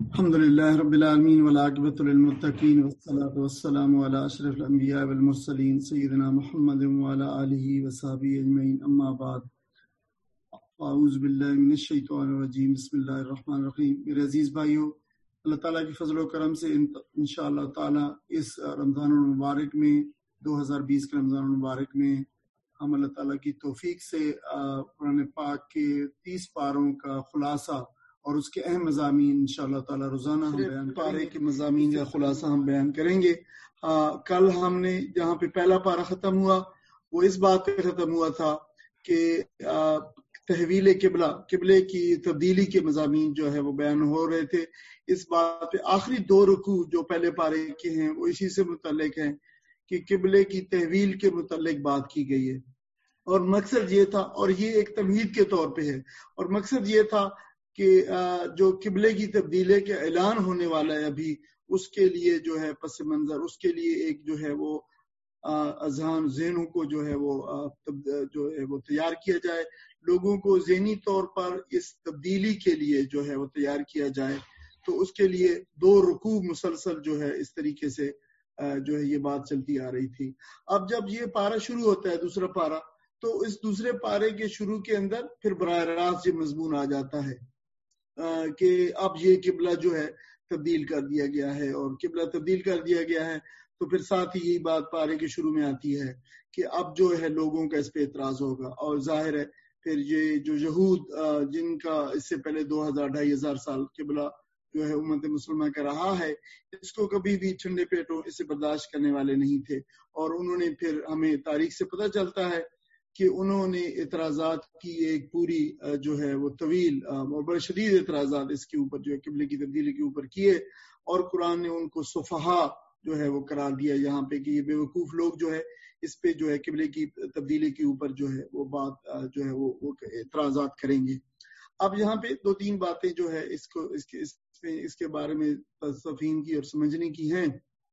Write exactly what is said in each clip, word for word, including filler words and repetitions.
الحمدللہ رب العالمین والعاقبۃ للمتقین والصلاۃ والسلام علی اشرف الانبیاء والمرسلین سیدنا محمد وعلی آلہ وصحبہ اجمعین، اما بعد، اعوذ باللہ من الشیطان الرجیم، بسم اللہ الرحمن الرحیم۔ میرے عزیز بھائیو، اللہ تعالیٰ کی فضل و کرم سے انشاءاللہ تعالیٰ اس رمضان المبارک میں دو ہزار بیس کے رمضان المبارک میں ہم اللہ تعالیٰ کی توفیق سے قرآن پاک کے تیس پاروں کا خلاصہ اور اس کے اہم مضامین انشاءاللہ تعالیٰ روزانہ ہم بیان پارے کے مضامین کا خلاصہ ہم بیان کریں گے۔ کل ہم نے جہاں پہ پہلا پارہ ختم ہوا وہ اس بات پہ ختم ہوا تھا کہ تحویل قبلہ قبلے کی تبدیلی کے مضامین جو ہے وہ بیان ہو رہے تھے۔ اس بات پہ آخری دو رکوع جو پہلے پارے کے ہیں وہ اسی سے متعلق ہیں کہ قبلے کی تحویل کے متعلق بات کی گئی ہے، اور مقصد یہ تھا، اور یہ ایک تمہید کے طور پہ ہے، اور مقصد یہ تھا کہ جو قبلے کی تبدیلی کے اعلان ہونے والا ہے ابھی، اس کے لیے جو ہے پس منظر، اس کے لیے ایک جو ہے وہ اذہان ذہنوں کو جو ہے وہ جو ہے وہ تیار کیا جائے، لوگوں کو ذہنی طور پر اس تبدیلی کے لیے جو ہے وہ تیار کیا جائے۔ تو اس کے لیے دو رکوع مسلسل جو ہے اس طریقے سے جو ہے یہ بات چلتی آ رہی تھی۔ اب جب یہ پارہ شروع ہوتا ہے، دوسرا پارہ، تو اس دوسرے پارے کے شروع کے اندر پھر براہ راست یہ مضمون آ جاتا ہے کہ اب یہ قبلہ جو ہے تبدیل کر دیا گیا ہے، اور قبلہ تبدیل کر دیا گیا ہے تو پھر ساتھ ہی یہی بات پارے کے شروع میں آتی ہے کہ اب جو ہے لوگوں کا اس پہ اعتراض ہوگا، اور ظاہر ہے پھر یہ جو یہود جن کا اس سے پہلے دو ہزار ڈھائی ہزار سال قبلہ جو ہے امت مسلمہ کا رہا ہے، اس کو کبھی بھی ٹھنڈے پیٹوں اسے برداشت کرنے والے نہیں تھے، اور انہوں نے پھر ہمیں تاریخ سے پتہ چلتا ہے کہ انہوں نے اعتراضات کی ایک پوری جو ہے وہ طویل اور بڑے شدید اعتراضات اس کے اوپر جو ہے قبلے کی تبدیلی کے اوپر کیے، اور قرآن نے ان کو صفحاء جو ہے وہ قرار دیا یہاں پہ کہ یہ بے وقوف لوگ جو ہے اس پہ جو ہے قبلے کی تبدیلی کے اوپر جو ہے وہ بات جو ہے وہ اعتراضات کریں گے۔ اب یہاں پہ دو تین باتیں جو ہے اس کو اس کے اس میں اس کے بارے میں تفہیم کی اور سمجھنے کی ہیں۔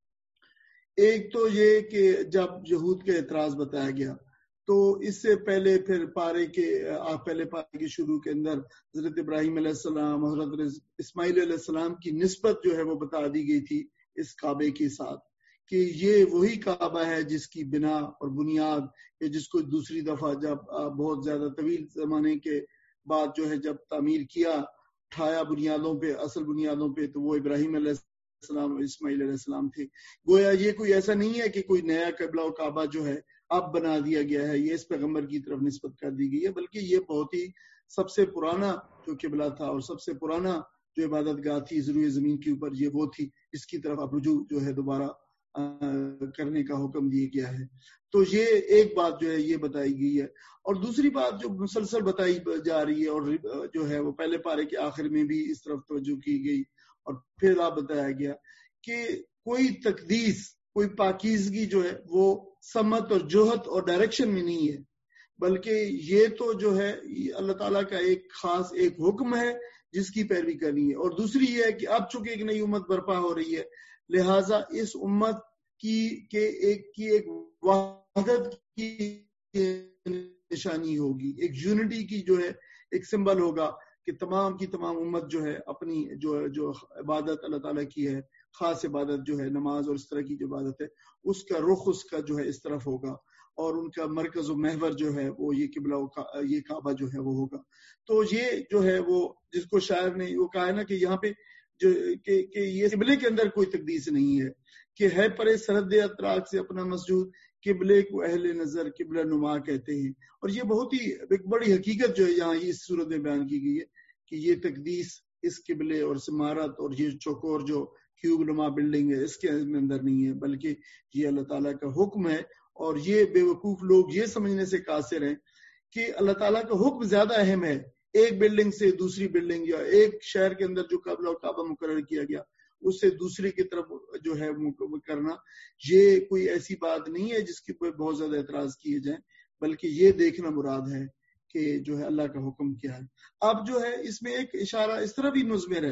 ایک تو یہ کہ جب یہود کا اعتراض بتایا گیا تو اس سے پہلے پھر پارے کے پہلے پارے کے شروع کے اندر حضرت ابراہیم علیہ السلام، حضرت اسماعیل علیہ السلام کی نسبت جو ہے وہ بتا دی گئی تھی اس کعبے کے ساتھ کہ یہ وہی کعبہ ہے جس کی بنا اور بنیاد، یا جس کو دوسری دفعہ جب بہت زیادہ طویل زمانے کے بعد جو ہے جب تعمیر کیا، اٹھایا بنیادوں پہ، اصل بنیادوں پہ، تو وہ ابراہیم علیہ السلام اور اسماعیل علیہ السلام تھے۔ گویا یہ کوئی ایسا نہیں ہے کہ کوئی نیا قبلہ و کعبہ جو ہے اب بنا دیا گیا ہے، یہ اس پیغمبر کی طرف نسبت کر دی گئی ہے، بلکہ یہ بہت ہی سب سے پرانا جو قبلہ تھا اور سب سے پرانا جو عبادت گاہ تھی ضروری زمین کے اوپر، یہ وہ تھی، اس کی طرف اب رجوع جو ہے دوبارہ کرنے کا حکم دیا گیا ہے۔ تو یہ ایک بات جو ہے یہ بتائی گئی ہے، اور دوسری بات جو مسلسل بتائی جا رہی ہے اور جو ہے وہ پہلے پارے کے آخر میں بھی اس طرف توجہ کی گئی، اور پھر آپ بتایا گیا کہ کوئی تقدیس، کوئی پاکیزگی جو ہے وہ سمت اور جوہت اور ڈائریکشن میں نہیں ہے، بلکہ یہ تو جو ہے اللہ تعالیٰ کا ایک خاص ایک حکم ہے جس کی پیروی کرنی ہے، اور دوسری یہ ہے کہ اب چونکہ ایک نئی امت برپا ہو رہی ہے، لہٰذا اس امت کی کہ ایک کی ایک وحدت کی نشانی ہوگی، ایک یونٹی کی جو ہے ایک سمبل ہوگا کہ تمام کی تمام امت جو ہے اپنی جو جو عبادت اللہ تعالیٰ کی ہے، خاص عبادت جو ہے نماز اور اس طرح کی جو عبادت ہے، اس کا رخ اس کا جو ہے اس طرف ہوگا، اور ان کا مرکز و محور جو ہے وہ یہ قبلہ یہ کعبہ جو ہے وہ ہوگا۔ تو یہ جو ہے وہ جس کو شاعر نے وہ کہا ہے نا کہ یہاں پہ جو کہ, کہ یہ قبلے کے اندر کوئی تقدیس نہیں ہے، کہ ہے پرے سرحد اطراق سے اپنا مسجود، قبلے کو اہل نظر قبلہ نما کہتے ہیں، اور یہ بہت ہی ایک بڑی حقیقت جو ہے یہاں اس صورت میں بیان کی گئی ہے کہ یہ تقدیس اس قبلے اور سمارت اور یہ چوکور جو کیوب نما بلڈنگ ہے اس کے اندر نہیں ہے، بلکہ یہ اللہ تعالیٰ کا حکم ہے، اور یہ بے وقوف لوگ یہ سمجھنے سے قاصر ہیں کہ اللہ تعالیٰ کا حکم زیادہ اہم ہے ایک بلڈنگ سے دوسری بلڈنگ، یا ایک شہر کے اندر جو قبلہ و کعبہ مقرر کیا گیا اس سے دوسری کی طرف جو ہے کرنا، یہ کوئی ایسی بات نہیں ہے جس کے اوپر بہت زیادہ اعتراض کیے جائیں، بلکہ یہ دیکھنا مراد ہے کہ جو ہے اللہ کا حکم کیا ہے۔ اب جو ہے اس میں ایک اشارہ اس طرح بھی مضمر ہے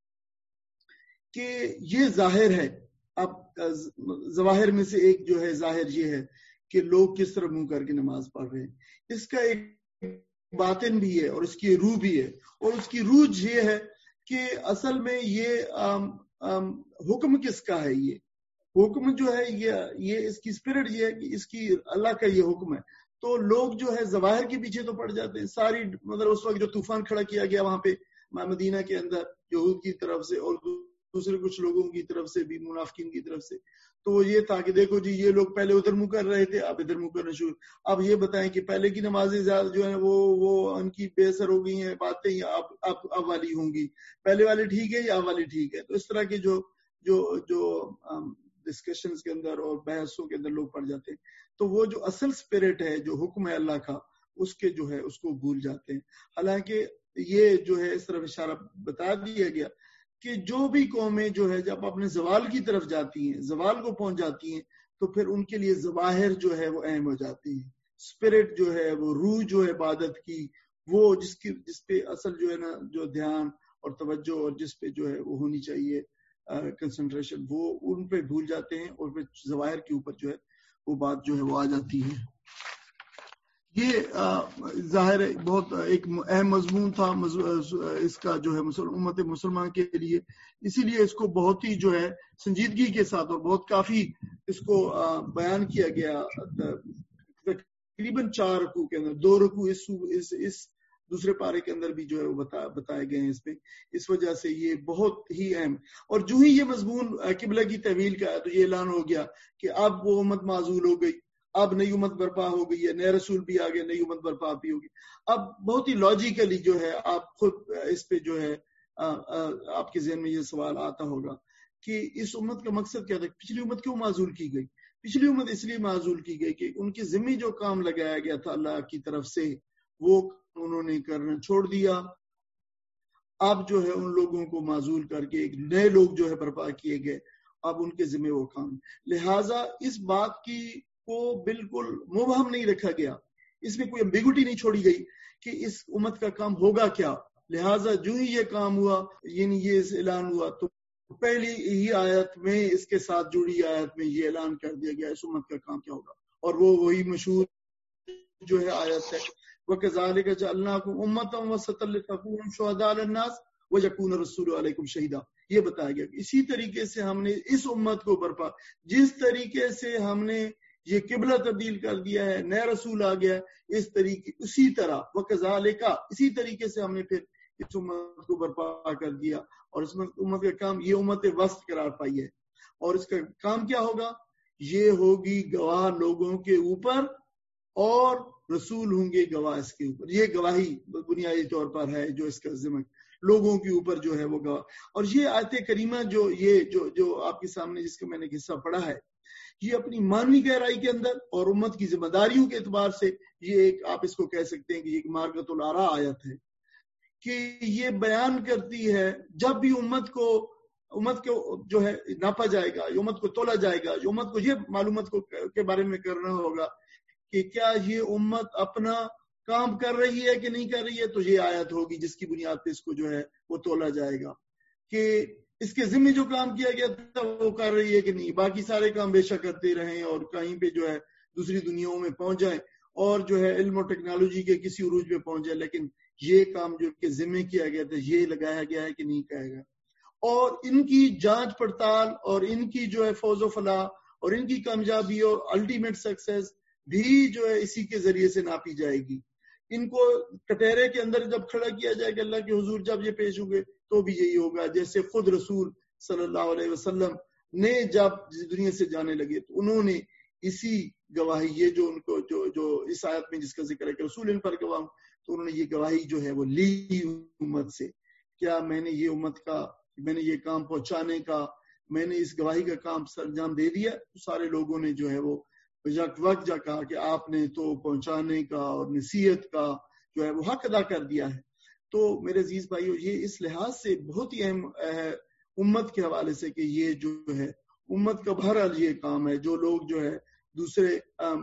کہ یہ ظاہر ہے، اب ظواہر میں سے ایک جو ہے ظاہر یہ ہے کہ لوگ کس طرح منہ کر کے نماز پڑھ رہے ہیں، اس کا ایک باطن بھی ہے اور اس کی روح بھی ہے، اور اس کی روح یہ ہے کہ اصل میں یہ آم آم حکم کس کا ہے؟ یہ حکم جو ہے یہ یہ اس کی اسپرٹ یہ ہے کہ اس کی اللہ کا یہ حکم ہے. تو لوگ جو ہے ظواہر کے پیچھے تو پڑ جاتے ہیں. ساری مطلب اس وقت جو طوفان کھڑا کیا گیا وہاں پہ مدینہ کے اندر یہود کی طرف سے اور دوسرے کچھ لوگوں کی طرف سے بھی، منافقین کی طرف سے، تو وہ یہ تھا کہ دیکھو جی یہ لوگ پہلے ادھر منہ کر رہے تھے، اب ادھر منہ کرنا شروع. اب یہ بتائیں کہ پہلے کی نمازیں زیادہ جو ہیں وہ وہ ان کی بے اثر ہو گئی ہیں باتیں، یا اب اب اب والی ہوں گی، پہلے والی ٹھیک ہے یا اب والی ٹھیک ہے. تو اس طرح کے جو جو جو ڈسکشنز کے اندر اور بحثوں کے اندر لوگ پڑ جاتے ہیں. تو وہ جو اصل اسپرٹ ہے، جو حکم ہے اللہ کا، اس کے جو ہے اس کو بھول جاتے ہیں. حالانکہ یہ جو ہے اس طرف اشارہ بتا دیا گیا کہ جو بھی قومیں جو ہے جب اپنے زوال کی طرف جاتی ہیں، زوال کو پہنچ جاتی ہیں، تو پھر ان کے لیے ظواہر جو ہے وہ اہم ہو جاتی ہیں. اسپرٹ جو ہے وہ روح جو ہے عبادت کی، وہ جس کی جس پہ اصل جو ہے نا جو دھیان اور توجہ اور جس پہ جو ہے وہ ہونی چاہیے کنسنٹریشن، وہ ان پہ بھول جاتے ہیں اور پھر ظواہر کے اوپر جو ہے وہ بات جو ہے وہ آ جاتی ہے. یہ ظاہر بہت ایک اہم مضمون تھا اس کا جو ہے امت مسلمان کے لیے، اسی لیے اس کو بہت ہی جو ہے سنجیدگی کے ساتھ اور بہت کافی اس کو بیان کیا گیا. تقریباً چار رکوع کے اندر دو رکوع اس, اس, اس دوسرے پارے کے اندر بھی جو ہے وہ بتا, بتائے گئے ہیں اس میں. اس وجہ سے یہ بہت ہی اہم. اور جو ہی یہ مضمون قبلہ کی تحویل کا ہے تو یہ اعلان ہو گیا کہ اب وہ امت معزول ہو گئی، اب نئی امت برپا ہو گئی ہے، نئے رسول بھی آگے، نئی امت برپا بھی ہوگی. اب بہت ہی لاجیکلی جو ہے آپ خود اس پہ جو ہے آپ کے ذہن میں یہ سوال آتا ہوگا کہ اس امت کا مقصد کیا تھا؟ پچھلی امت کیوں معزول کی گئی؟ پچھلی امت اس لیے معزول کی گئی کہ ان کی ذمہ جو کام لگایا گیا تھا اللہ کی طرف سے وہ انہوں نے کرنا چھوڑ دیا. اب جو ہے ان لوگوں کو معزول کر کے ایک نئے لوگ جو ہے برپا کیے گئے، اب ان کے ذمہ وہ کام. لہٰذا اس بات کی کو بالکل مبہم نہیں رکھا گیا، اس میں کوئی ایمبیگوٹی نہیں چھوڑی گئی کہ اس امت کا کام ہوگا کیا. لہٰذا جو ہی یہ کام ہوا، یعنی یہ اعلان ہوا، تو پہلی ہی آیت میں اس کے ساتھ جڑی آیت میں یہ اعلان کر دیا گیا اس امت کا کام کیا ہوگا. اور وہ وہی مشہور جو ہے آیت ہے وَكَذَلِكَ جَعَلْنَاكُمْ أُمَّةً وَسَطًا لِتَكُونُوا شُهَدَاءَ عَلَى النَّاسِ وَيَكُونَ الرَّسُولُ عَلَيْكُمْ شَهِيدًا. یہ بتایا گیا کہ اسی طریقے سے ہم نے اس امت کو برپا، جس طریقے سے ہم نے یہ قبلہ تبدیل کر دیا ہے، نیا رسول آ گیا، اس طریقے اسی طرح وَكَذَلِكَ اسی طریقے سے ہم نے پھر اس امت کو برپا کر دیا. اور اس امت کا کام یہ امت وسط قرار پائی ہے. اور اس کا کام کیا ہوگا؟ یہ ہوگی گواہ لوگوں کے اوپر اور رسول ہوں گے گواہ اس کے اوپر. یہ گواہی بنیادی طور پر ہے جو اس کا ذمہ لوگوں کے اوپر جو ہے وہ گواہ. اور یہ آیت کریمہ جو یہ جو جو آپ کے سامنے جس کا میں نے حصہ پڑھا ہے، یہ اپنی مانوی گہرائی کے اندر اور امت کی ذمہ داریوں کے اعتبار سے یہ ایک آپ اس کو کہہ سکتے ہیں کہ یہ ایک مارکۃ الآراء آیت ہے کہ یہ بیان کرتی ہے جب بھی امت کو امت کو جو ہے ناپا جائے گا، امت کو تولا جائے گا، امت کو یہ معلومات کو کے بارے میں کرنا ہوگا کہ کیا یہ امت اپنا کام کر رہی ہے کہ نہیں کر رہی ہے، تو یہ آیت ہوگی جس کی بنیاد پہ اس کو جو ہے وہ تولا جائے گا کہ اس کے ذمہ جو کام کیا گیا تھا وہ کر رہی ہے کہ نہیں. باقی سارے کام بے شک کرتے رہیں اور کہیں پہ جو ہے دوسری دنیاؤں میں پہنچ جائیں اور جو ہے علم و ٹیکنالوجی کے کسی عروج پہ پہنچ جائے، لیکن یہ کام جو کہ ذمہ کیا گیا تھا یہ لگایا گیا ہے کہ نہیں کہا گیا. اور ان کی جانچ پڑتال اور ان کی جو ہے فوز و فلاح اور ان کی کامیابی اور الٹیمیٹ سکسیس بھی جو ہے اسی کے ذریعے سے ناپی جائے گی. ان کو کٹہرے کے اندر جب کھڑا کیا جائے گا اللہ کے حضور جب یہ پیش ہوں گے تو بھی یہی ہوگا. جیسے خود رسول صلی اللہ علیہ وسلم نے جب دنیا سے جانے لگے تو انہوں نے اسی گواہی، یہ جو ان کو جو جو اس آیت میں جس کا ذکر ہے کہ رسول ان پر گواہ، تو انہوں نے یہ گواہی جو ہے وہ لی امت سے. کیا میں نے یہ امت کا میں نے یہ کام پہنچانے کا میں نے اس گواہی کا کام سر انجام دے دیا؟ تو سارے لوگوں نے جو ہے وہ وقت جا کہا کہ آپ نے تو پہنچانے کا اور نصیحت کا جو ہے وہ حق ادا کر دیا ہے. تو میرے عزیز بھائیو، یہ اس لحاظ سے بہت ہی اہم ہے امت کے حوالے سے کہ یہ جو ہے امت کا بہرحال یہ کام ہے. جو لوگ جو ہے دوسرے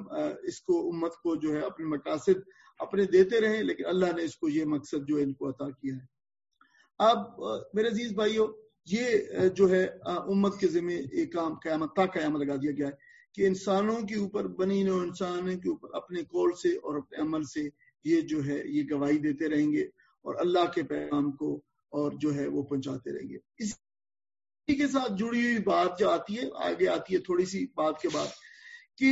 اس کو امت کو جو ہے اپنے مقاصد اپنے دیتے رہیں، لیکن اللہ نے اس کو یہ مقصد جو ہے ان کو عطا کیا ہے. اب میرے عزیز بھائیو، یہ جو ہے امت کے ذمہ ایک کام قیامت تا قیامت لگا دیا گیا ہے کہ انسانوں کے اوپر بنی نوع انسانوں کے اوپر اپنے قول سے اور اپنے عمل سے یہ جو ہے یہ گواہی دیتے رہیں گے اور اللہ کے پیغام کو اور جو ہے وہ پہنچاتے رہیں گے. اسی کے ساتھ جڑی ہوئی بات جو آتی ہے آگے آتی ہے تھوڑی سی بات کے بعد کہ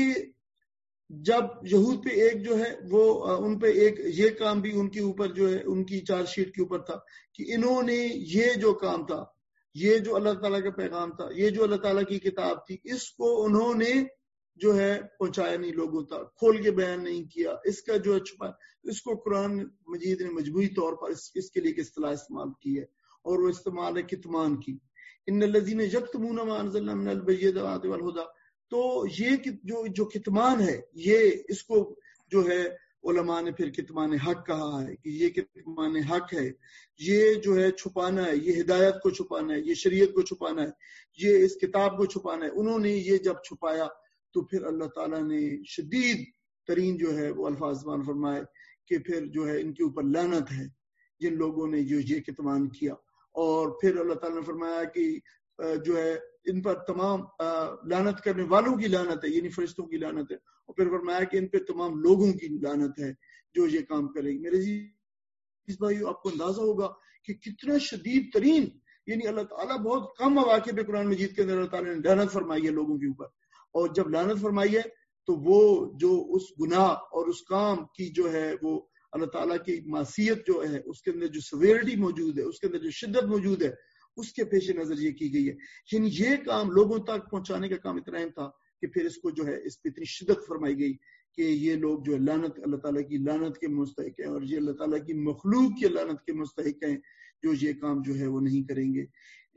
جب یہود پہ ایک جو ہے وہ ان پہ ایک یہ کام بھی ان کے اوپر جو ہے ان کی چارج شیٹ کے اوپر تھا کہ انہوں نے یہ جو کام تھا، یہ جو اللہ تعالیٰ کا پیغام تھا، یہ جو اللہ تعالیٰ کی کتاب تھی، اس کو انہوں نے جو ہے پہنچایا نہیں لوگوں تک، کھول کے بیان نہیں کیا، اس کا جو چھپا اس کو قرآن مجید نے مجموعی طور پر اس, اس کے لیے ایک اصطلاح استعمال کی ہے اور وہ استعمال ہے کتمان کی. ان الذین یکتمون ما انزلنا من البینات والہدی. تو یہ جو جو کتمان ہے، یہ اس کو جو ہے علماء نے پھر کتمان حق کہا ہے کہ یہ کتمان حق ہے، یہ جو ہے چھپانا ہے، یہ ہدایت کو چھپانا ہے، یہ شریعت کو چھپانا ہے، یہ اس کتاب کو چھپانا ہے. انہوں نے یہ جب چھپایا تو پھر اللہ تعالیٰ نے شدید ترین جو ہے وہ الفاظ بیان فرمائے کہ پھر جو ہے ان کے اوپر لعنت ہے جن لوگوں نے جو یہ کتمان کیا. اور پھر اللہ تعالیٰ نے فرمایا کہ جو ہے ان پر تمام لعنت کرنے والوں کی لعنت ہے، یعنی فرشتوں کی لعنت ہے، اور پھر فرمایا کہ ان پہ تمام لوگوں کی لعنت ہے جو یہ کام کرے گی. میرے عزیز بھائیو، آپ کو اندازہ ہوگا کہ کتنا شدید ترین، یعنی اللہ تعالیٰ بہت کم مواقع پہ قرآن مجید کے اندر اللہ تعالیٰ نے لعنت فرمائی ہے لوگوں کے اوپر، اور جب لعنت فرمائی ہے تو وہ جو اس گناہ اور اس کام کی جو ہے وہ اللہ تعالیٰ کی معصیت جو ہے اس کے اندر جو سویرٹی موجود ہے، اس کے اندر جو شدت موجود ہے، اس کے پیش نظر یہ کی گئی ہے. یعنی یہ کام لوگوں تک پہنچانے کا کام اتنا اہم تھا کہ پھر اس کو جو ہے اس پہ اتنی شدت فرمائی گئی کہ یہ لوگ جو ہے لعنت اللہ تعالیٰ کی لعنت کے مستحق ہیں، اور یہ اللہ تعالیٰ کی مخلوق کی لعنت کے مستحق ہیں جو یہ کام جو ہے وہ نہیں کریں گے.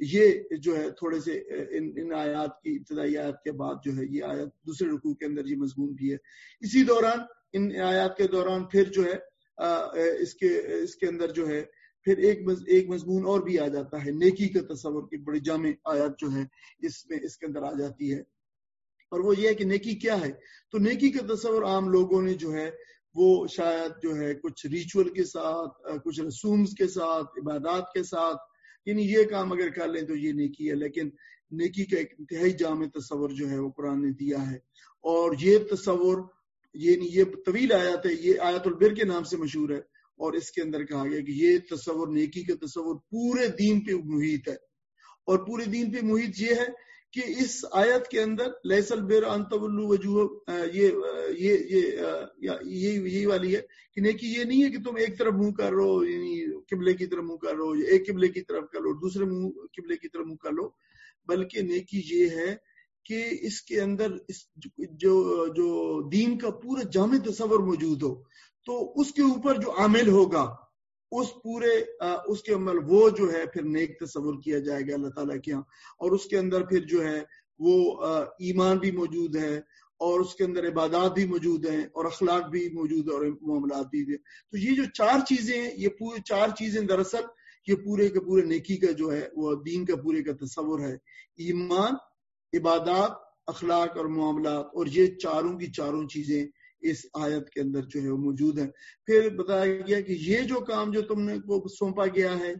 یہ جو ہے تھوڑے سے ان, ان آیات کی ابتدائی آیات کے بعد جو ہے یہ آیات دوسرے رکوع کے اندر یہ مضمون بھی ہے. اسی دوران ان آیات کے دوران پھر جو ہے اس کے اس کے اندر جو ہے پھر ایک ایک مضمون اور بھی آ جاتا ہے، نیکی کا تصور کی بڑی جامع آیات جو ہے اس میں اس کے اندر آ جاتی ہے. اور وہ یہ ہے کہ نیکی کیا ہے. تو نیکی کا تصور عام لوگوں نے جو ہے وہ شاید جو ہے کچھ ریچول کے ساتھ، کچھ رسومز کے ساتھ، عبادات کے ساتھ، یعنی یہ کام اگر کر لیں تو یہ نیکی ہے. لیکن نیکی کا ایک انتہائی جامع تصور جو ہے وہ قرآن نے دیا ہے. اور یہ تصور یعنی یہ طویل آیت ہے، یہ آیت البر کے نام سے مشہور ہے، اور اس کے اندر کہا گیا کہ یہ تصور، نیکی کا تصور پورے دین پہ محیط ہے. اور پورے دین پہ محیط یہ ہے کہ اس آیت کے اندر لیس البر ان تولوا وجوہ، یہ یہ یہ یہی والی ہے کہ نیکی یہ نہیں ہے کہ تم ایک طرف منہ کر رہو، یعنی قبلے کی طرف منہ کر رہو، ایک قبلے کی طرف کر لو، دوسرے منہ قبلے کی طرف منہ کر لو، بلکہ نیکی یہ ہے کہ اس کے اندر اس جو جو دین کا پورا جامع تصور موجود ہو، تو اس کے اوپر جو عامل ہوگا اس پورے اس کے عمل وہ جو ہے پھر نیک تصور کیا جائے گا اللہ تعالیٰ کے ہاں. اور اس کے اندر پھر جو ہے وہ ایمان بھی موجود ہے، اور اس کے اندر عبادات بھی موجود ہیں، اور اخلاق بھی موجود ہے، اور معاملات بھی ہیں. تو یہ جو چار چیزیں ہیں، یہ پورے چار چیزیں دراصل یہ پورے کے پورے نیکی کا جو ہے وہ دین کا پورے کا تصور ہے. ایمان، عبادات، اخلاق اور معاملات، اور یہ چاروں کی چاروں چیزیں اس آیت کے اندر جو ہے وہ موجود ہیں. پھر بتایا گیا کہ یہ جو کام جو تم نے کو سونپا گیا ہے،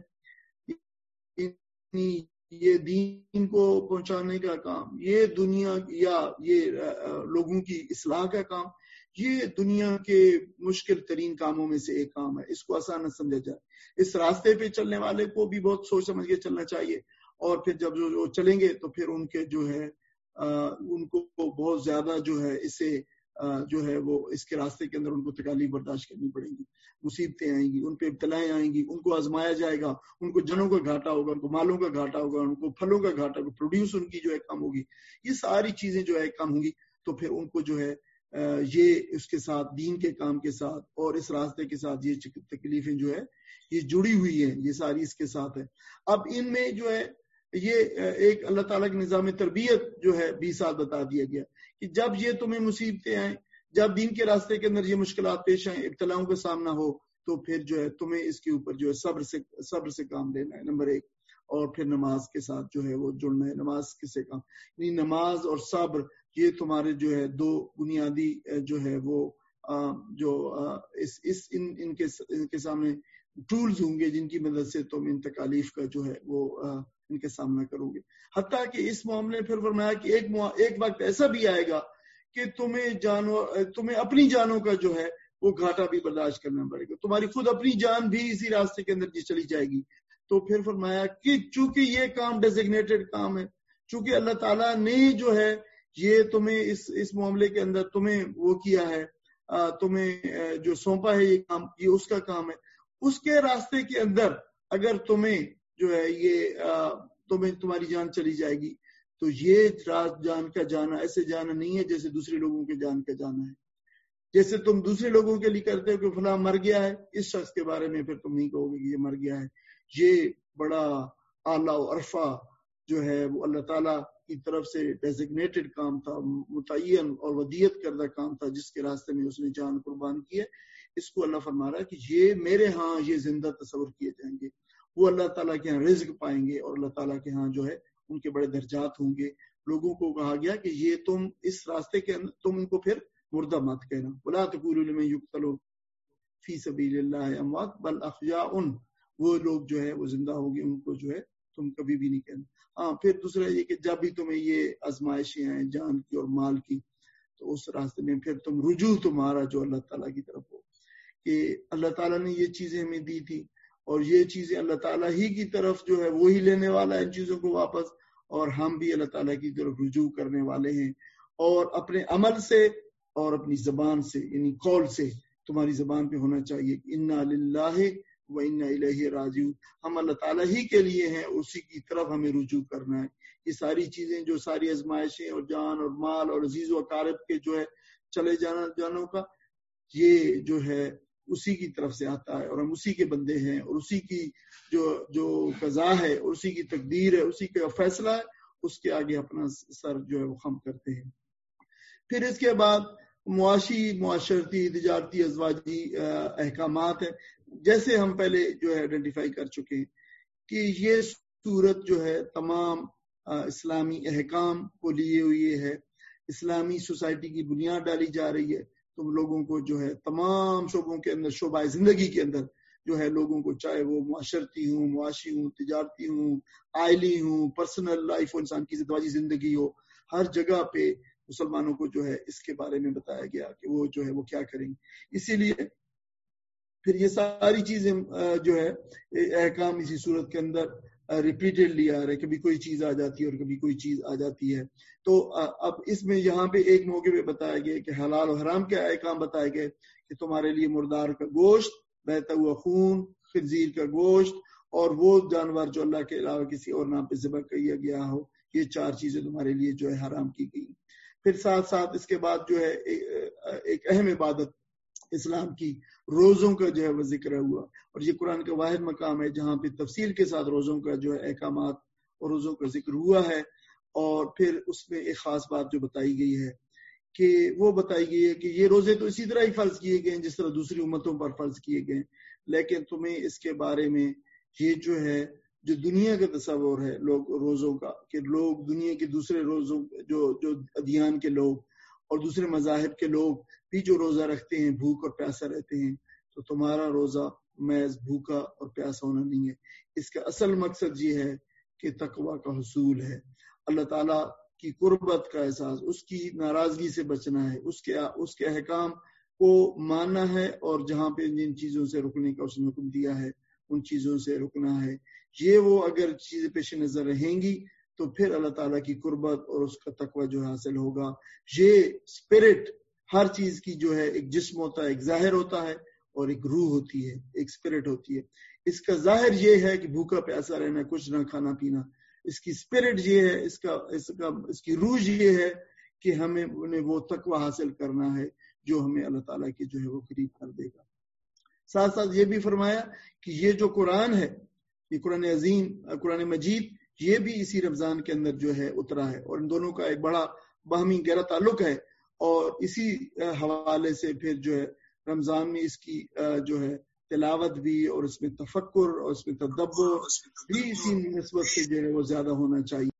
یہ دین کو پہنچانے کا کام، یہ دنیا یا یہ لوگوں کی اصلاح کا کام، یہ دنیا کے مشکل ترین کاموں میں سے ایک کام ہے. اس کو آسان نہ سمجھا جائے. اس راستے پہ چلنے والے کو بھی بہت سوچ سمجھ کے چلنا چاہیے، اور پھر جب جو چلیں گے تو پھر ان کے جو ہے ان کو بہت زیادہ جو ہے اسے جو ہے وہ اس کے راستے کے اندر ان کو تکالیف برداشت کرنی پڑیں گی، مصیبتیں آئیں گی، ان پہ ابتلائیں آئیں گی، ان کو آزمایا جائے گا، ان کو جنوں کا گھاٹا ہوگا، ان کو مالوں کا گھاٹا ہوگا، ان کو پھلوں کا گھاٹا ہوگا، پروڈیوس ان کی جو ہے کم ہوگی. یہ ساری چیزیں جو ہے کم ہوں گی. تو پھر ان کو جو ہے یہ اس کے ساتھ دین کے کام کے ساتھ اور اس راستے کے ساتھ یہ تکلیفیں جو ہے یہ جڑی ہوئی ہیں، یہ ساری اس کے ساتھ ہے. اب ان میں جو ہے یہ ایک اللہ تعالیٰ کے نظام تربیت جو ہے بھی ساتھ بتا دیا گیا کہ جب یہ تمہیں مصیبتیں آئیں، جب دین کے راستے کے اندر یہ مشکلات پیش آئیں، ابتلاؤں کا سامنا ہو، تو پھر جو ہے تمہیں اس کے اوپر جو ہے صبر سے صبر سے کام لینا ہے، نمبر ایک. اور پھر نماز کے ساتھ جو ہے وہ جڑنا ہے. نماز کسے کام، یعنی نماز اور صبر یہ تمہارے جو ہے دو بنیادی جو ہے وہ جو اس اس ان ان کے ان کے سامنے ٹولز ہوں گے جن کی مدد سے تم ان تکالیف کا جو ہے وہ ان کے سامنا کرو گے. حتیٰ کہ اس معاملے پھر فرمایا کہ ایک ایک وقت ایسا بھی آئے گا کہ تمہیں جانور تمہیں اپنی جانوں کا جو ہے وہ گھاٹا بھی برداشت کرنا پڑے گا. تمہاری خود اپنی جان بھی اسی راستے کے اندر چلی جائے گی. تو پھر فرمایا کہ چونکہ یہ کام ڈیزگنیٹڈ کام ہے، چونکہ اللہ تعالیٰ نے جو ہے یہ تمہیں اس اس معاملے کے اندر تمہیں وہ کیا ہے، تمہیں جو سونپا ہے یہ کام، یہ اس کا کام ہے، اس کے راستے کے اندر اگر تمہیں جو ہے یہ تمہیں تمہاری جان چلی جائے گی تو یہ جان کا جانا ایسے جانا نہیں ہے جیسے دوسرے لوگوں کے جان کا جانا ہے. جیسے تم دوسرے لوگوں کے لیے کرتے ہو کہ فلاں مر گیا ہے، اس شخص کے بارے میں پھر تم نہیں کہو گے کہ یہ مر گیا ہے. یہ بڑا اعلیٰ و عرفہ جو ہے وہ اللہ تعالیٰ کی طرف سے ڈیزگنیٹڈ کام تھا، متعین اور ودیت کردہ کام تھا جس کے راستے میں اس نے جان قربان کی ہے. اس کو اللہ فرما رہا ہے کہ یہ میرے ہاں یہ زندہ تصور کیے جائیں گے، وہ اللہ تعالیٰ کے ہاں رزق پائیں گے اور اللہ تعالیٰ کے ہاں جو ہے ان کے بڑے درجات ہوں گے. لوگوں کو کہا گیا کہ یہ تم اس راستے کے اندر تم ان کو پھر مردہ مت کہنا، وَلَا تَقُولُوا لِمَن يُقْتَلُ فِي سَبِيلِ اللَّهِ أَمْوَاتٌ بَلْ أَحْيَاءٌ، وہ لوگ جو ہے وہ زندہ ہوگی، ان کو جو ہے تم کبھی بھی نہیں کہنا. ہاں پھر دوسرا یہ کہ جب بھی تمہیں یہ آزمائشیں ہیں جان کی اور مال کی تو اس راستے میں پھر تم رجوع تمہارا جو اللہ تعالیٰ کی طرف ہو، کہ اللہ تعالیٰ نے یہ چیزیں ہمیں دی تھی اور یہ چیزیں اللہ تعالیٰ ہی کی طرف جو ہے وہی لینے والا ہے ان چیزوں کو واپس، اور ہم بھی اللہ تعالیٰ کی طرف رجوع کرنے والے ہیں. اور اپنے عمل سے اور اپنی زبان سے یعنی قول سے تمہاری زبان پہ ہونا چاہیے کہ انا للہ و انا الیہ راجعون، ہم اللہ تعالیٰ ہی کے لیے ہیں، اسی کی طرف ہمیں رجوع کرنا ہے. یہ ساری چیزیں جو ساری آزمائشیں اور جان اور مال اور عزیز و اقارب کے جو ہے چلے جانا جانوں کا یہ جو ہے اسی کی طرف سے آتا ہے اور ہم اسی کے بندے ہیں اور اسی کی جو جو قضا ہے اور اسی کی تقدیر ہے، اسی کا فیصلہ ہے، اس کے آگے اپنا سر جو ہے وہ خم کرتے ہیں. پھر اس کے بعد معاشی معاشرتی تجارتی ازواجی احکامات ہیں، جیسے ہم پہلے جو ہے آئیڈینٹیفائی کر چکے ہیں کہ یہ صورت جو ہے تمام اسلامی احکام کو لیے ہوئے ہے. اسلامی سوسائٹی کی بنیاد ڈالی جا رہی ہے. تم لوگوں کو جو ہے تمام شعبوں کے اندر، شعبہ زندگی کے اندر جو ہے لوگوں کو، چاہے وہ معاشرتی ہوں، معاشی ہوں، تجارتی ہوں، آئلی ہوں، پرسنل لائف ہو، انسان کی ازدواجی زندگی ہو، ہر جگہ پہ مسلمانوں کو جو ہے اس کے بارے میں بتایا گیا کہ وہ جو ہے وہ کیا کریں گے. اسی لیے پھر یہ ساری چیزیں جو ہے احکام اسی صورت کے اندر ریپیٹڈلی آ رہے، کبھی کوئی چیز آ جاتی ہے اور کبھی کوئی چیز آ جاتی ہے. تو اب اس میں یہاں پہ ایک موقع پہ بتایا گیا کہ حلال و حرام کے احکام بتائے گئے کہ تمہارے لیے مردار کا گوشت، بہتا ہوا خون، خنزیر کا گوشت اور وہ جانور جو اللہ کے علاوہ کسی اور نام پہ ذبح کیا گیا ہو، یہ چار چیزیں تمہارے لیے جو ہے حرام کی گئی. پھر ساتھ ساتھ اس کے بعد جو ہے ایک اہم عبادت اسلام کی روزوں کا جو ہے وہ ذکر ہوا، اور یہ قرآن کا واحد مقام ہے جہاں پہ تفصیل کے ساتھ روزوں کا جو ہے احکامات اور روزوں کا ذکر ہوا ہے. اور پھر اس میں ایک خاص بات جو بتائی گئی ہے کہ وہ بتائی گئی ہے کہ یہ روزے تو اسی طرح ہی فرض کیے گئے ہیں جس طرح دوسری امتوں پر فرض کیے گئے، لیکن تمہیں اس کے بارے میں یہ جو ہے جو دنیا کا تصور ہے لوگ روزوں کا، کہ لوگ دنیا کے دوسرے روزوں جو جو ادیان کے لوگ اور دوسرے مذاہب کے لوگ بھی جو روزہ رکھتے ہیں بھوک اور پیاسا رہتے ہیں، تو تمہارا روزہ محض بھوکا اور پیاسا ہونا نہیں ہے. اس کا اصل مقصد یہ ہے کہ تقویٰ کا حصول ہے، اللہ تعالیٰ کی قربت کا احساس، اس کی ناراضگی سے بچنا ہے، اس کے اس کے احکام کو ماننا ہے، اور جہاں پہ جن چیزوں سے رکنے کا اس نے حکم دیا ہے ان چیزوں سے رکنا ہے. یہ وہ اگر چیزیں پیش نظر رہیں گی تو پھر اللہ تعالیٰ کی قربت اور اس کا تقویٰ جو حاصل ہوگا. یہ اسپرٹ ہر چیز کی جو ہے ایک جسم ہوتا ہے، ایک ظاہر ہوتا ہے اور ایک روح ہوتی ہے، ایک اسپرٹ ہوتی ہے. اس کا ظاہر یہ ہے کہ بھوکا پیاسا رہنا، کچھ نہ کھانا پینا. اس کی اسپرٹ یہ ہے، اس کا اس کا اس کی روح یہ ہے کہ ہمیں انہیں وہ تقویٰ حاصل کرنا ہے جو ہمیں اللہ تعالیٰ کی جو ہے وہ قریب کر دے گا. ساتھ ساتھ یہ بھی فرمایا کہ یہ جو قرآن ہے، یہ قرآن عظیم، قرآن مجید، یہ بھی اسی رمضان کے اندر جو ہے اترا ہے، اور ان دونوں کا ایک بڑا باہمی گہرا تعلق ہے. اور اسی حوالے سے پھر جو ہے رمضان میں اس کی جو ہے تلاوت بھی اور اس میں تفکر اور اس میں تدبر بھی اسی نسبت سے جو ہے وہ زیادہ ہونا چاہیے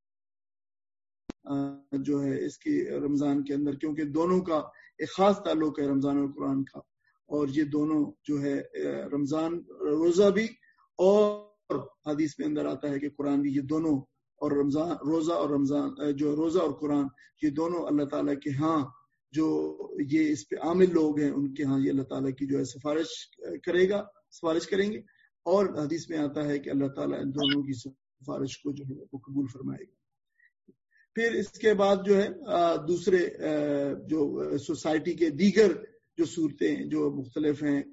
جو ہے اس کی رمضان کے اندر، کیونکہ دونوں کا ایک خاص تعلق ہے رمضان اور قرآن کا. اور یہ دونوں جو ہے رمضان روزہ بھی اور حدیث میں اندر آتا ہے کہ قرآن بھی، یہ دونوں اور رمضان روزہ اور رمضان جو روزہ اور قرآن یہ دونوں اللہ تعالیٰ کے ہاں جو یہ اس پہ عامل لوگ ہیں ان کے ہاں یہ اللہ تعالیٰ کی جو ہے سفارش کرے گا سفارش کریں گے. اور حدیث میں آتا ہے کہ اللہ تعالیٰ ان دونوں کی سفارش کو جو ہے وہ قبول فرمائے گا. پھر اس کے بعد جو ہے دوسرے جو سوسائٹی کے دیگر جو صورتیں جو مختلف ہیں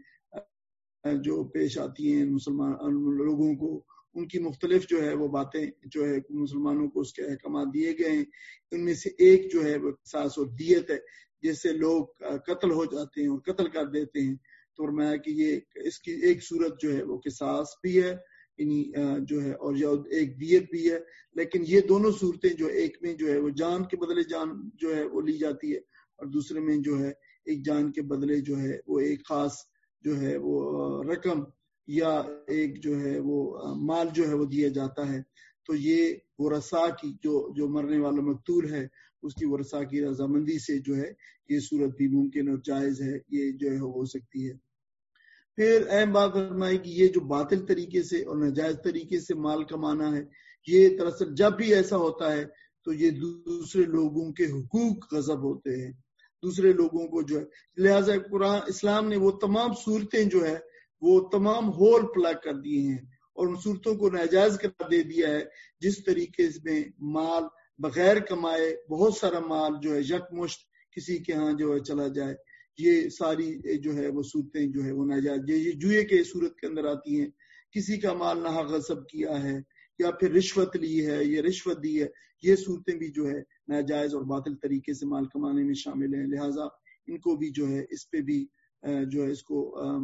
جو پیش آتی ہیں مسلمان لوگوں کو، ان کی مختلف جو ہے وہ باتیں جو ہے مسلمانوں کو اس کے احکامات دیے گئے ہیں. ان میں سے ایک جو ہے وہ قصاص اور دیت ہے، جس سے لوگ قتل ہو جاتے ہیں اور قتل کر دیتے ہیں. تو فرمایا کہ یہ اس کی ایک صورت جو ہے وہ قصاص بھی ہے یعنی جو ہے اور ایک دیت بھی ہے. لیکن یہ دونوں صورتیں جو ایک میں جو ہے وہ جان کے بدلے جان جو ہے وہ لی جاتی ہے، اور دوسرے میں جو ہے ایک جان کے بدلے جو ہے وہ ایک خاص جو ہے وہ رقم یا ایک جو ہے وہ مال جو ہے وہ دیا جاتا ہے. تو یہ ورثاء کی جو جو مرنے والا مقتول ہے اس کی ورثاء کی رضامندی سے جو ہے یہ صورت بھی ممکن اور جائز ہے، یہ جو ہے ہو سکتی ہے. پھر اہم بات فرمائی کہ یہ جو باطل طریقے سے اور ناجائز طریقے سے مال کمانا ہے، یہ دراصل جب بھی ایسا ہوتا ہے تو یہ دوسرے لوگوں کے حقوق غصب ہوتے ہیں، دوسرے لوگوں کو جو ہے. لہٰذا قرآن اسلام نے وہ تمام صورتیں جو ہے وہ تمام ہول پلگ کر دیے ہیں اور ان صورتوں کو ناجائز قرار دے دیا ہے. جس طریقے میں مال بغیر کمائے بہت سارا مال جو ہے یکمشت کسی کے ہاں جو ہے چلا جائے، یہ ساری جو ہے وہ صورتیں جو ہے وہ ناجائز، یہ جوئے کے صورت کے اندر آتی ہیں. کسی کا مال نہ غصب کیا ہے یا پھر رشوت لی ہے یا رشوت دی ہے، یہ صورتیں بھی جو ہے ناجائز اور باطل طریقے سے مال کمانے میں شامل ہیں. لہٰذا ان کو بھی جو ہے اس پہ بھی جو ہے اس کو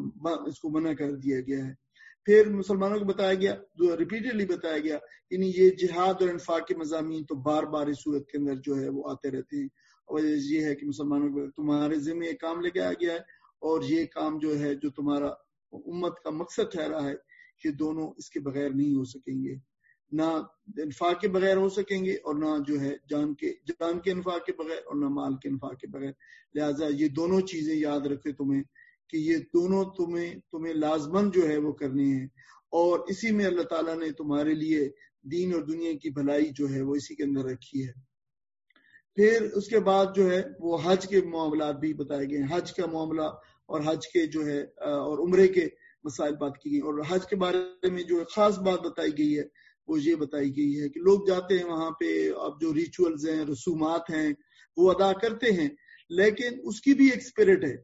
اس کو منع کر دیا گیا ہے. پھر مسلمانوں کو بتایا گیا، جو ریپیٹڈلی بتایا گیا، یعنی یہ جہاد اور انفاق کے مضامین تو بار بار اس صورت کے اندر جو ہے وہ آتے رہتے ہیں. اور یہ ہے کہ مسلمانوں کو تمہارے ذمہ ایک کام لے کے آ گیا ہے اور یہ کام جو ہے جو تمہارا امت کا مقصد ٹھہرا ہے، یہ دونوں اس کے بغیر نہیں ہو سکیں گے، نہ انفاق کے بغیر ہو سکیں گے اور نہ جو ہے جان کے جان کے انفاق کے بغیر اور نہ مال کے انفاق کے بغیر. لہٰذا یہ دونوں چیزیں یاد رکھے تمہیں کہ یہ دونوں تمہیں تمہیں لازمن جو ہے وہ کرنی ہیں، اور اسی میں اللہ تعالیٰ نے تمہارے لیے دین اور دنیا کی بھلائی جو ہے وہ اسی کے اندر رکھی ہے. پھر اس کے بعد جو ہے وہ حج کے معاملات بھی بتائے گئے ہیں، حج کا معاملہ اور حج کے جو ہے اور عمرے کے مسائل بات کی گئی. اور حج کے بارے میں جو خاص بات بتائی گئی ہے وہ یہ بتائی گئی ہے کہ لوگ جاتے ہیں وہاں پہ، اب جو ریچولز ہیں رسومات ہیں وہ ادا کرتے ہیں، لیکن اس کی بھی ایک اسپرٹ ہے،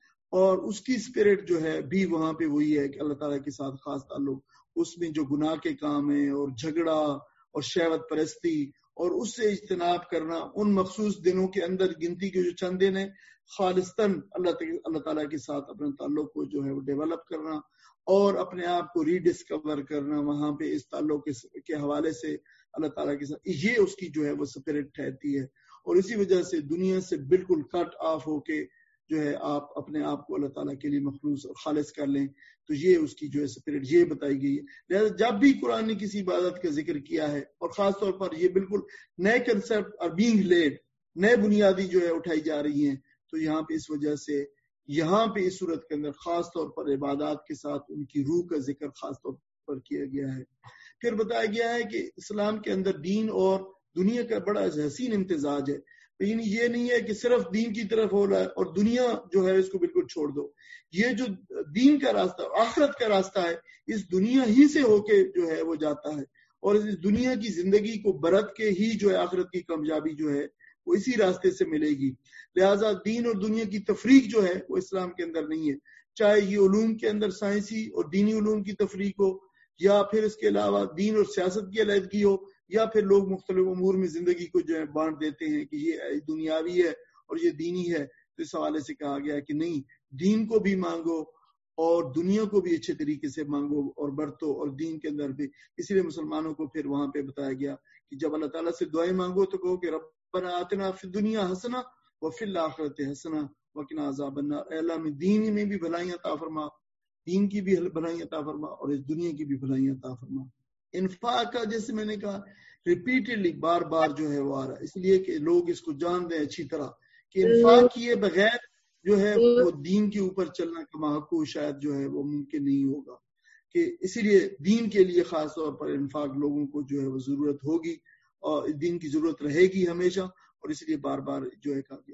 اور اس کی اسپرٹ جو ہے بھی وہاں پہ وہی ہے کہ اللہ تعالیٰ کے ساتھ خاص تعلق. اس میں جو گناہ کے کام ہیں اور جھگڑا اور شہوت پرستی اور اس سے اجتناب کرنا، ان مخصوص دنوں کے اندر گنتی کے جو چند دن ہیں خالصتاً اللہ اللہ تعالیٰ کے ساتھ اپنے تعلق کو جو ہے وہ ڈیولپ کرنا اور اپنے آپ کو ری ڈسکور کرنا وہاں پہ اس تعلق کے حوالے سے اللہ تعالیٰ کے ساتھ، یہ اس کی جو ہے وہ اسپرٹ ٹھہرتی ہے. اور اسی وجہ سے دنیا سے بالکل کٹ آف ہو کے جو ہے آپ اپنے آپ کو اللہ تعالیٰ کے لیے مخلوص اور خالص کر لیں، تو یہ اس کی جو ہے اسپرٹ یہ بتائی گئی ہے. لہٰذا جب بھی قرآن نے کسی عبادت کا ذکر کیا ہے، اور خاص طور پر یہ بالکل نئے کنسپٹ اور بینگ لیڈ نئے بنیادی جو ہے اٹھائی جا رہی ہیں، تو یہاں پہ اس وجہ سے یہاں پہ اس صورت کے اندر خاص طور پر عبادات کے ساتھ ان کی روح کا ذکر خاص طور پر کیا گیا ہے. پھر بتایا گیا ہے کہ اسلام کے اندر دین اور دنیا کا بڑا حسین امتزاج ہے. یعنی یہ نہیں ہے کہ صرف دین کی طرف ہو رہا ہے اور دنیا جو ہے اس کو بالکل چھوڑ دو. یہ جو دین کا راستہ آخرت کا راستہ ہے، اس دنیا ہی سے ہو کے جو ہے وہ جاتا ہے، اور اس دنیا کی زندگی کو برت کے ہی جو ہے آخرت کی کامیابی جو ہے وہ اسی راستے سے ملے گی. لہٰذا دین اور دنیا کی تفریق جو ہے وہ اسلام کے اندر نہیں ہے، چاہے یہ علوم کے اندر سائنسی اور دینی علوم کی تفریق ہو، یا پھر اس کے علاوہ دین اور سیاست کی علیحدگی ہو، یا پھر لوگ مختلف امور میں زندگی کو جو ہے بانٹ دیتے ہیں کہ یہ دنیاوی ہے اور یہ دینی ہے. تو اس حوالے سے کہا گیا کہ نہیں، دین کو بھی مانگو اور دنیا کو بھی اچھے طریقے سے مانگو اور برتو، اور دین کے اندر بھی. اس لیے مسلمانوں کو پھر وہاں پہ بتایا گیا کہ جب اللہ تعالیٰ سے دعائیں مانگو تو کہو کہ ربنا آتنا فی الدنیا حسنہ وفی الآخرۃ حسنہ وقنا عذاب النار. اے اللہ میں دین میں بھی بھلائیاں عطا فرما، دین کی بھی بھلائیاں عطا فرما اور اس دنیا کی بھی بھلائیاں عطا فرما. انفاق کا جیسے میں نے کہا ریپیٹڈلی بار بار جو ہے وہ آ رہا ہے، اس لیے کہ لوگ اس کو جان دیں اچھی طرح کہ انفاق کیے بغیر جو ہے وہ دین کے اوپر چلنا کما حقوق شاید جو ہے وہ ممکن نہیں ہوگا. کہ اسی لیے دین کے لیے خاص طور پر انفاق لوگوں کو جو ہے وہ ضرورت ہوگی اور دین کی ضرورت رہے گی ہمیشہ، اور اس لیے بار بار جو ہے کہا گیا.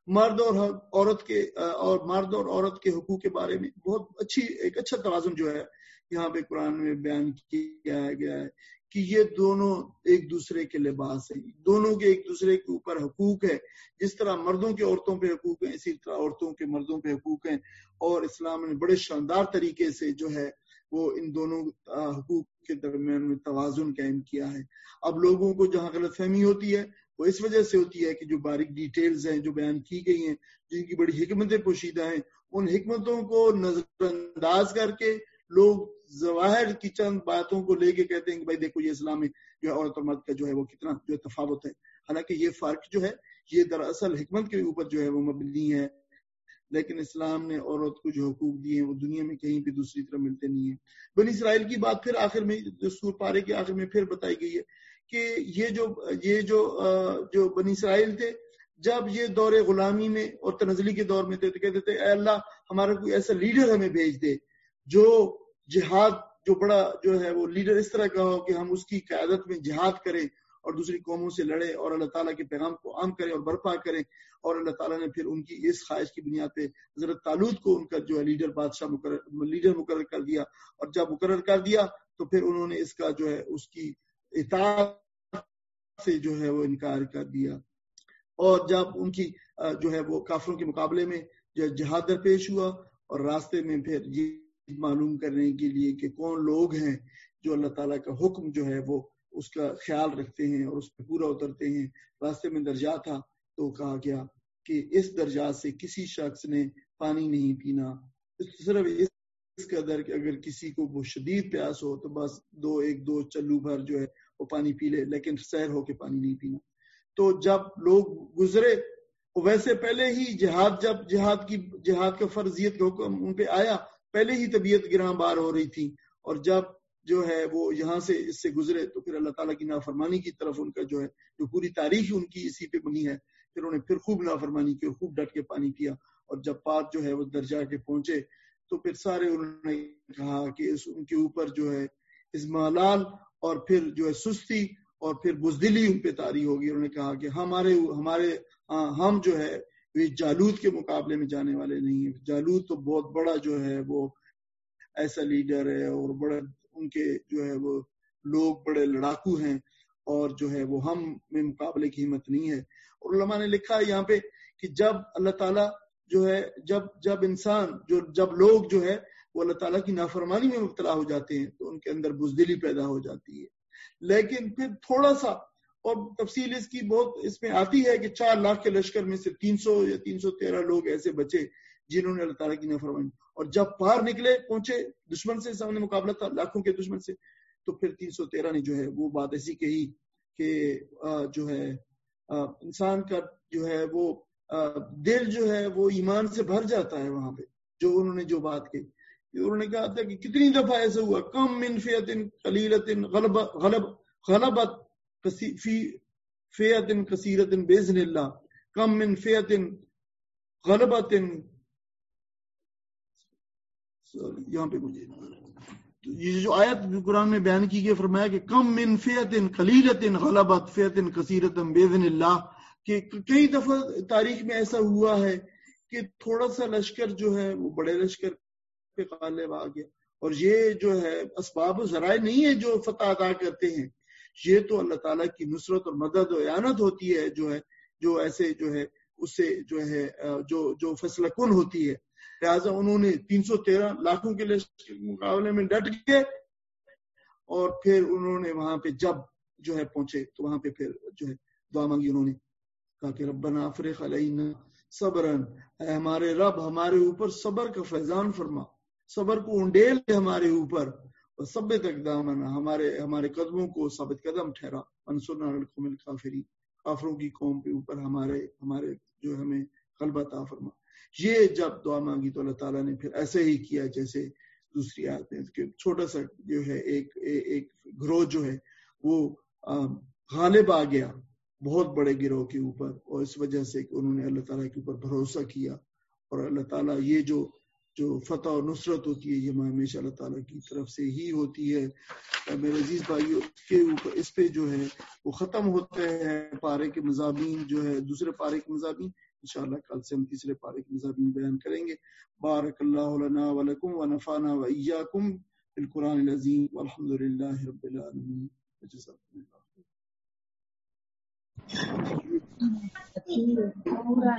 مرد اور عورت کے اور مرد اور عورت کے حقوق کے بارے میں بہت اچھی ایک اچھا توازن جو ہے یہاں پہ قرآن میں بیان کیا گیا ہے کہ یہ دونوں ایک دوسرے کے لباس ہیں، دونوں کے ایک دوسرے کے اوپر حقوق ہے. جس طرح مردوں کے عورتوں پہ حقوق ہیں اسی طرح عورتوں کے مردوں پہ حقوق ہیں، اور اسلام نے بڑے شاندار طریقے سے جو ہے وہ ان دونوں حقوق کے درمیان میں توازن قائم کیا ہے. اب لوگوں کو جہاں غلط فہمی ہوتی ہے وہ اس وجہ سے ہوتی ہے کہ جو باریک ڈیٹیلز ہیں جو بیان کی گئی ہیں، جن کی بڑی حکمتیں پوشیدہ ہیں، ان حکمتوں کو نظر انداز کر کے لوگ ظواہر کی چند باتوں کو لے کے کہتے ہیں کہ بھائی دیکھو یہ اسلام میں جو ہے عورت اور مرد کا جو ہے وہ کتنا جو ہے تفاوت ہے. حالانکہ یہ فرق جو ہے یہ دراصل حکمت کے اوپر جو ہے وہ مبنی ہے، لیکن اسلام نے عورت کو جو حقوق دیے ہیں وہ دنیا میں کہیں بھی دوسری طرح ملتے نہیں ہیں. بنی اسرائیل کی بات پھر آخر میں جو سورہ پارے کے آخر میں پھر بتائی گئی ہے کہ یہ جو یہ جو جو بنی اسرائیل تھے جب یہ دور غلامی میں اور تنزلی کے دور میں تھے تو کہتے تھے اے اللہ ہمارا کوئی ایسا لیڈر ہمیں بھیج دے جو جہاد جو بڑا جو ہے وہ لیڈر اس طرح کا ہو کہ ہم اس کی قیادت میں جہاد کریں اور دوسری قوموں سے لڑے اور اللہ تعالیٰ کے پیغام کو عام کریں اور برپا کریں. اور اللہ تعالیٰ نے پھر ان کی اس خواہش کی بنیاد پہ حضرت طالوت کو ان کا جو ہے لیڈر بادشاہ مقرر لیڈر مقرر کر دیا، اور جب مقرر کر دیا تو پھر انہوں نے اس کا جو ہے اس کی اطاعت سے جو ہے وہ انکار کر دیا. اور جب ان کی جو ہے وہ کافروں کے مقابلے میں جو جہاد درپیش ہوا اور راستے میں پھر یہ معلوم کرنے کے لیے کہ کون لوگ ہیں جو اللہ تعالیٰ کا حکم جو ہے وہ اس کا خیال رکھتے ہیں اور اس پہ پورا اترتے ہیں، راستے میں درجات تھا تو کہا گیا کہ اس درجات سے کسی شخص نے پانی نہیں پینا، صرف اس قدر کہ اگر کسی کو وہ شدید پیاس ہو تو بس دو ایک دو چلو بھر جو ہے وہ پانی پی لے، لیکن سیر ہو کے پانی نہیں پینا. تو جب لوگ گزرے ویسے پہلے ہی جہاد جب جہاد کی جہاد کا فرضیت کا حکم ان پہ آیا پہلے ہی طبیعت گراں بار ہو رہی تھی، اور جب جو ہے وہ یہاں سے اس سے گزرے تو پھر اللہ تعالیٰ کی نافرمانی کی طرف ان کا جو ہے جو پوری تاریخ ان کی اسی پہ بنی ہے، پھر انہوں نے پھر خوب نافرمانی کی اور خوب ڈٹ کے پانی پیا. اور جب پاک جو ہے وہ درجہ کے پہنچے تو پھر سارے انہوں نے کہا کہ اس ان کے اوپر جو ہے ازمالال اور پھر جو ہے سستی اور پھر بزدلی ان پہ طاری ہوگی. انہوں نے کہا کہ ہمارے ہمارے ہم جو ہے یہ جالوت کے مقابلے میں جانے والے نہیں ہیں. جالوت تو بہت بڑا جو ہے وہ ایسا لیڈر ہے اور بڑا ان کے جو ہے وہ لوگ بڑے لڑاکو ہیں اور جو ہے وہ ہم میں مقابلے کی ہمت نہیں ہے. اور علماء نے لکھا ہے یہاں پہ کہ جب اللہ تعالیٰ جو ہے جب جب انسان جو جب لوگ جو ہے وہ اللہ تعالیٰ کی نافرمانی میں مبتلا ہو جاتے ہیں تو ان کے اندر بزدلی پیدا ہو جاتی ہے. لیکن پھر تھوڑا سا اور تفصیل اس کی بہت اس میں آتی ہے کہ چار لاکھ کے لشکر میں سے تین سو یا تین سو تیرہ لوگ ایسے بچے جنہوں نے اللہ تعالیٰ کی نافرمانی، اور جب باہر نکلے پہنچے دشمن سے سامنے مقابلہ تھا لاکھوں کے دشمن سے تو پھر تین سو تیرہ نے جو ہے وہ بات ایسی کہی کہ جو ہے انسان کا جو ہے وہ دل جو ہے وہ ایمان سے بھر جاتا ہے. وہاں پہ جو انہوں نے جو بات کہی انہوں نے کہا تھا کہ کتنی دفعہ ایسا ہوا کم من فیۃ قلیلۃ غلب غلب غلبت فی فیۃ کثیرۃ باذن اللہ کم من فیۃ غلبت. یہاں پہ مجھے یہ جو آیت قرآن میں بیان کی گئی فرمایا کہ کم من فیۃ قلیلۃ غلبت فیۃ کثیرۃ باذن اللہ، کہ کئی دفعہ تاریخ میں ایسا ہوا ہے کہ تھوڑا سا لشکر جو ہے وہ بڑے لشکر پہ غالب آ گیا. اور یہ جو ہے اسباب و ذرائع نہیں ہے جو فتح عطا کرتے ہیں، یہ تو اللہ تعالیٰ کی نصرت اور مدد و اعانت ہوتی ہے جو ہے جو ایسے جو ہے اس سے جو ہے جو جو فیصلہ کن ہوتی ہے. لہٰذا انہوں نے تین سو تیرہ لاکھوں کے مقابلے میں ڈٹ گئے اور پھر انہوں نے وہاں پہ جب جو ہے پہنچے تو وہاں پہ پھر جو ہے دعا مانگی. انہوں نے کہا کہ ربنا افرغ علینا صبرن، اے ہمارے رب ہمارے اوپر صبر کا فیضان فرما، صبر کو انڈیل ہمارے اوپر، اور ثبت اقدامنا ہمارے ہمارے قدموں کو ثابت قدم ٹھہرا، انصرنا علی القوم الکافرین، کافروں کی قوم کے اوپر ہمارے ہمارے جو ہمیں غلبہ عطا فرما. یہ جب دعا مانگی تو اللہ تعالیٰ نے پھر ایسے ہی کیا جیسے دوسری آیت میں کہ چھوٹا سا جو ہے ایک ایک گروہ جو ہے وہ غالب آ گیا بہت بڑے گروہ کے اوپر، اور اس وجہ سے کہ انہوں نے اللہ تعالیٰ کے اوپر بھروسہ کیا. اور اللہ تعالیٰ یہ جو جو فتح اور نصرت ہوتی ہے یہ ہمیشہ اللہ تعالیٰ کی طرف سے ہی ہوتی ہے. میرے عزیز بھائیو کے اوپر اس پہ جو ہے وہ ختم ہوتے ہیں پارے کے مضامین جو ہے دوسرے پارے کے مضامین. انشاءاللہ کل سے ہم تیسرے پارے کی مضامین بیان کریں گے. بارک اللہ لنا ولکم ونفعنا وإیاکم بالقرآن العظیم والحمد للہ رب العالمین. جزاکم اللہ.